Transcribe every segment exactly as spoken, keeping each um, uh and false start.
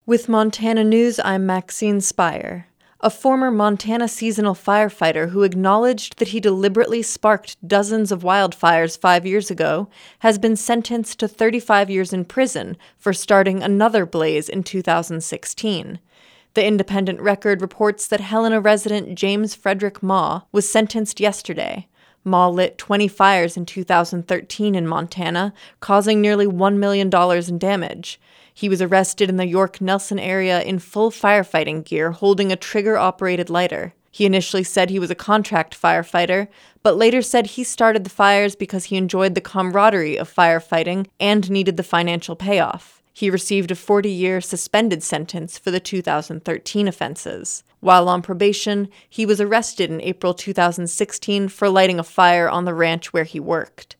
With Montana News, I'm Maxine Spire. A former Montana seasonal firefighter who acknowledged that he deliberately sparked dozens of wildfires five years ago has been sentenced to thirty-five years in prison for starting another blaze in two thousand sixteen. The Independent Record reports that Helena resident James Frederick Maw was sentenced yesterday. Maw lit twenty fires in two thousand thirteen in Montana, causing nearly one million dollars in damage. He was arrested in the York-Nelson area in full firefighting gear, holding a trigger-operated lighter. He initially said he was a contract firefighter, but later said he started the fires because he enjoyed the camaraderie of firefighting and needed the financial payoff. He received a forty-year suspended sentence for the two thousand thirteen offenses. While on probation, he was arrested in April two thousand sixteen for lighting a fire on the ranch where he worked.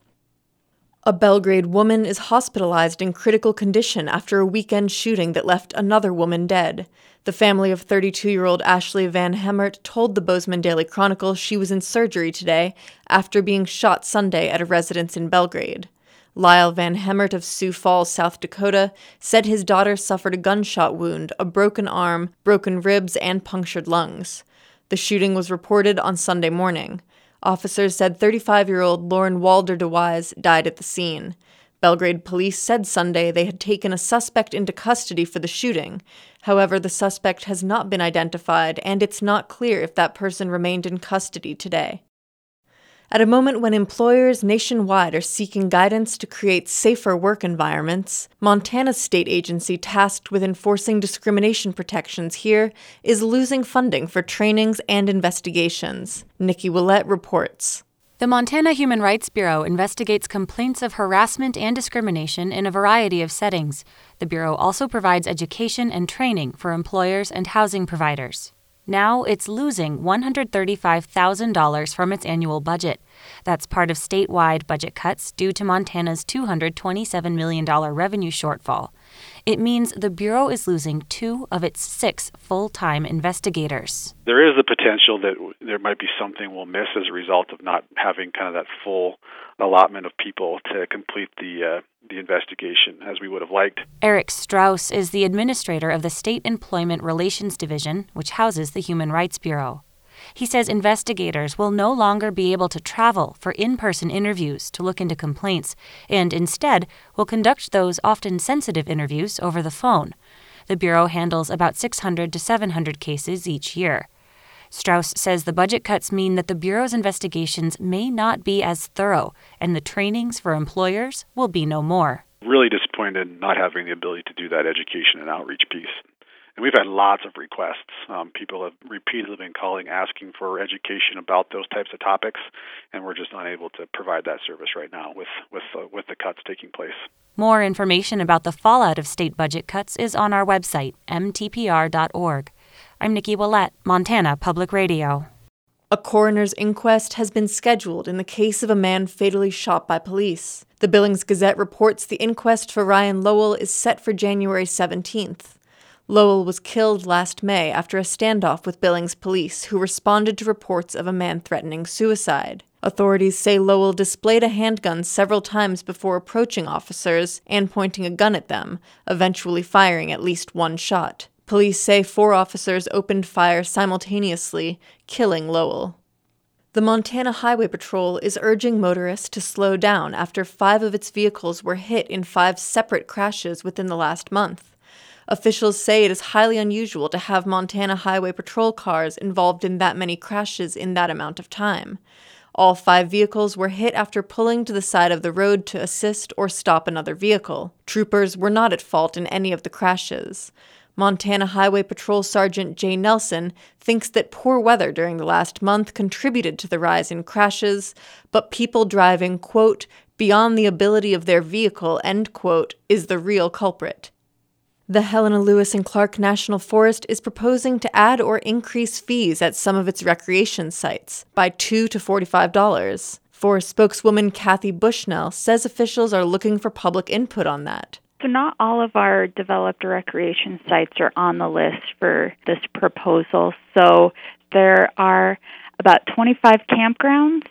A Belgrade woman is hospitalized in critical condition after a weekend shooting that left another woman dead. The family of thirty-two-year-old Ashley Van Hemert told the Bozeman Daily Chronicle she was in surgery today after being shot Sunday at a residence in Belgrade. Lyle Van Hemert of Sioux Falls, South Dakota, said his daughter suffered a gunshot wound, a broken arm, broken ribs, and punctured lungs. The shooting was reported on Sunday morning. Officers said thirty-five-year-old Lauren Walder DeWise died at the scene. Belgrade police said Sunday they had taken a suspect into custody for the shooting. However, the suspect has not been identified, and it's not clear if that person remained in custody today. At a moment when employers nationwide are seeking guidance to create safer work environments, Montana's state agency tasked with enforcing discrimination protections here is losing funding for trainings and investigations. Nikki Willett reports. The Montana Human Rights Bureau investigates complaints of harassment and discrimination in a variety of settings. The Bureau also provides education and training for employers and housing providers. Now it's losing one hundred thirty-five thousand dollars from its annual budget. That's part of statewide budget cuts due to Montana's two hundred twenty-seven million dollars revenue shortfall. It means the Bureau is losing two of its six full-time investigators. There is the potential that there might be something we'll miss as a result of not having kind of that full allotment of people to complete the uh, the investigation as we would have liked. Eric Strauss is the administrator of the State Employment Relations Division, which houses the Human Rights Bureau. He says investigators will no longer be able to travel for in-person interviews to look into complaints, and instead will conduct those often sensitive interviews over the phone. The Bureau handles about six hundred to seven hundred cases each year. Strauss says the budget cuts mean that the Bureau's investigations may not be as thorough, and the trainings for employers will be no more. Really disappointed in not having the ability to do that education and outreach piece. And we've had lots of requests. Um, people have repeatedly been calling, asking for education about those types of topics, and we're just unable to provide that service right now with, with, uh, with the cuts taking place. More information about the fallout of state budget cuts is on our website, m t p r dot org. I'm Nikki Willett, Montana Public Radio. A coroner's inquest has been scheduled in the case of a man fatally shot by police. The Billings Gazette reports the inquest for Ryan Lowell is set for January seventeenth. Lowell was killed last May after a standoff with Billings police, who responded to reports of a man threatening suicide. Authorities say Lowell displayed a handgun several times before approaching officers and pointing a gun at them, eventually firing at least one shot. Police say four officers opened fire simultaneously, killing Lowell. The Montana Highway Patrol is urging motorists to slow down after five of its vehicles were hit in five separate crashes within the last month. Officials say it is highly unusual to have Montana Highway Patrol cars involved in that many crashes in that amount of time. All five vehicles were hit after pulling to the side of the road to assist or stop another vehicle. Troopers were not at fault in any of the crashes. Montana Highway Patrol Sergeant Jay Nelson thinks that poor weather during the last month contributed to the rise in crashes, but people driving, quote, beyond the ability of their vehicle, end quote, is the real culprit. The Helena Lewis and Clark National Forest is proposing to add or increase fees at some of its recreation sites by two to forty-five dollars. Forest spokeswoman Kathy Bushnell says officials are looking for public input on that. So not all of our developed recreation sites are on the list for this proposal. So there are about twenty-five campgrounds,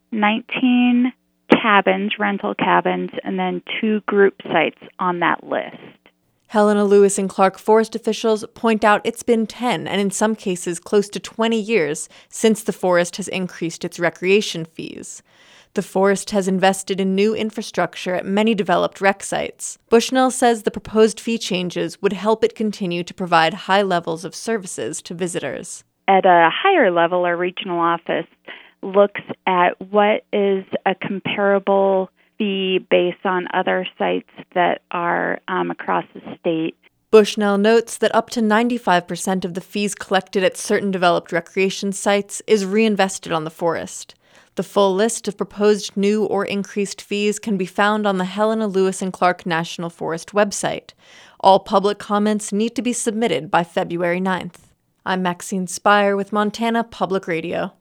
nineteen cabins, rental cabins, and then two group sites on that list. Helena Lewis and Clark Forest officials point out it's been ten, and in some cases close to twenty years, since the forest has increased its recreation fees. The forest has invested in new infrastructure at many developed rec sites. Bushnell says the proposed fee changes would help it continue to provide high levels of services to visitors. At a higher level, our regional office looks at what is a comparable fee based on other sites that are um, across the state. Bushnell notes that up to ninety-five percent of the fees collected at certain developed recreation sites is reinvested on the forest. The full list of proposed new or increased fees can be found on the Helena Lewis and Clark National Forest website. All public comments need to be submitted by February ninth. I'm Maxine Spire with Montana Public Radio.